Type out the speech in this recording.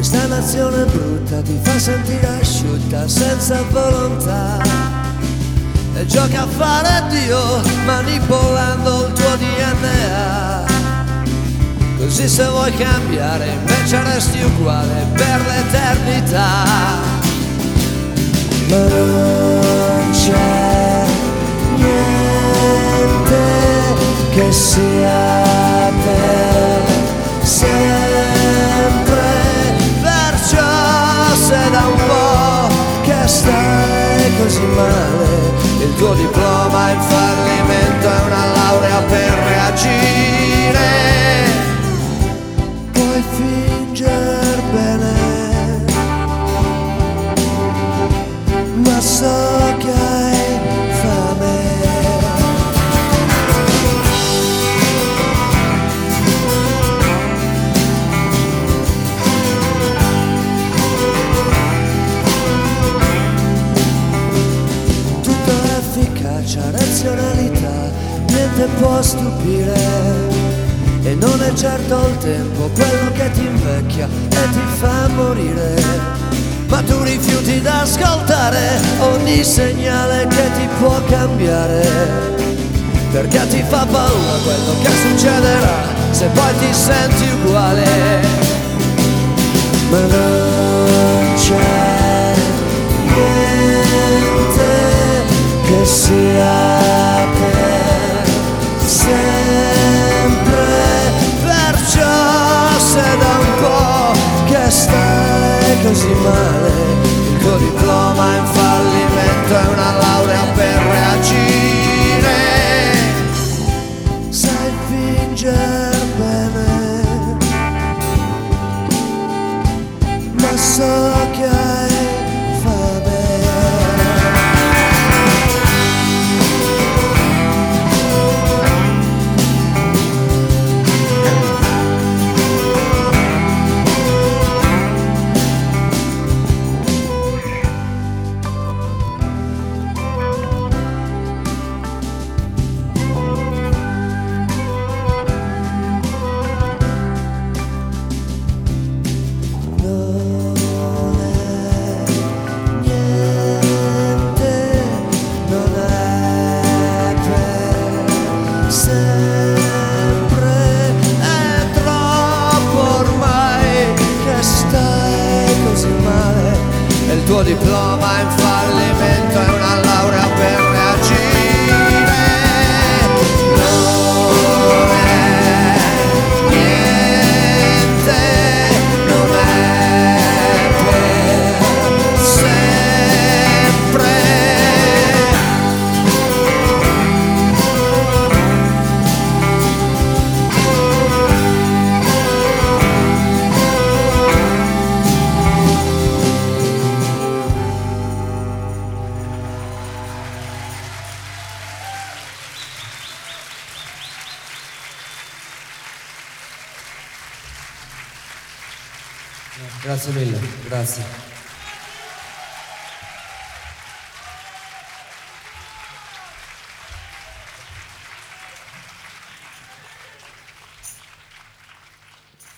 Questa nazione brutta ti fa sentire asciutta senza volontà e gioca a fare Dio manipolando il tuo DNA. Così se vuoi cambiare invece resti uguale per l'eternità. Ma non c'è niente che sia per sempre, perciò se da un po' che stai così male, il tuo diploma è in fallimento, è una laurea per reagire. Puoi fingere bene, ma so che hai fame. Tutto è efficacia, razionalità, niente può stupire. E non è certo il tempo quello che ti invecchia e ti fa morire, ma tu rifiuti d'ascoltare ogni segnale che ti può cambiare, perché ti fa paura quello che succederà se poi ti senti uguale. Ma non c'è niente che sia per sempre, perciò se da un po' che stai così male, il tuo diploma è in fallimento, è una laurea per reagire. Sai fingere bene, ma so che hai fame. Il tuo diploma è in fallimento, è una laurea per reagire. Non è niente, non è per sempre. Grazie mille, grazie.